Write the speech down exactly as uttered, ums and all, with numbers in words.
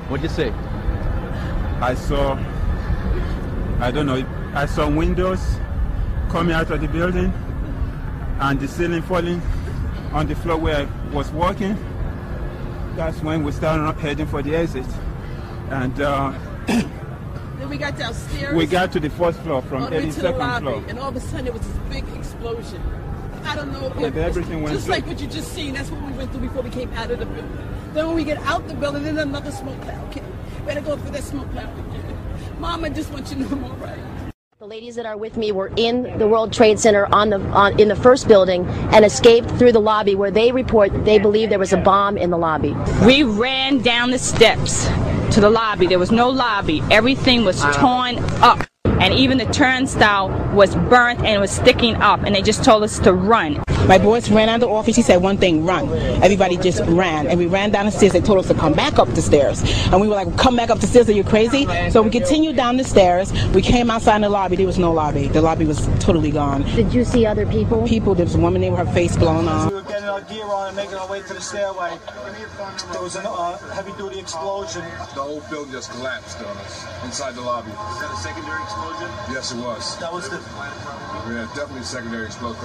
What'd you see? I saw, I don't know, I saw windows coming out of the building and the ceiling falling on the floor where I was walking. That's when we started up heading for the exit. And uh, then we got downstairs. We got to the first floor from all the way to the eighty-second lobby, floor. and all of a sudden there was this big explosion. I don't know. And It, everything went just through. like what you just seen. That's what we went through before we came out of the building. Then when we get out the building, then another smoke cloud came. Better go for that smoke cloud again. Mom, I just want you to know I'm all right. The ladies that are with me were in the World Trade Center on the on, in the first building and escaped through the lobby, where they report that they believe there was a bomb in the lobby. We ran down the steps to the lobby. There was no lobby. Everything was torn up. And even the turnstile was burnt and was sticking up, and they just told us to run. My boss ran out of the office. He said one thing, run. Everybody just ran, and we ran down the stairs. They told us to come back up the stairs, and we were like, come back up the stairs, are you crazy? So we continued down the stairs. We came outside in the lobby. There was no lobby. The lobby was totally gone. Did you see other people? People, there was a woman there with her face blown off. We were getting our gear on and making our way to the stairway. There was a uh, heavy-duty explosion. The whole building just collapsed on us inside the lobby. Was that a secondary explosion? Yes, it was. That was the... Yeah, definitely a secondary explosion.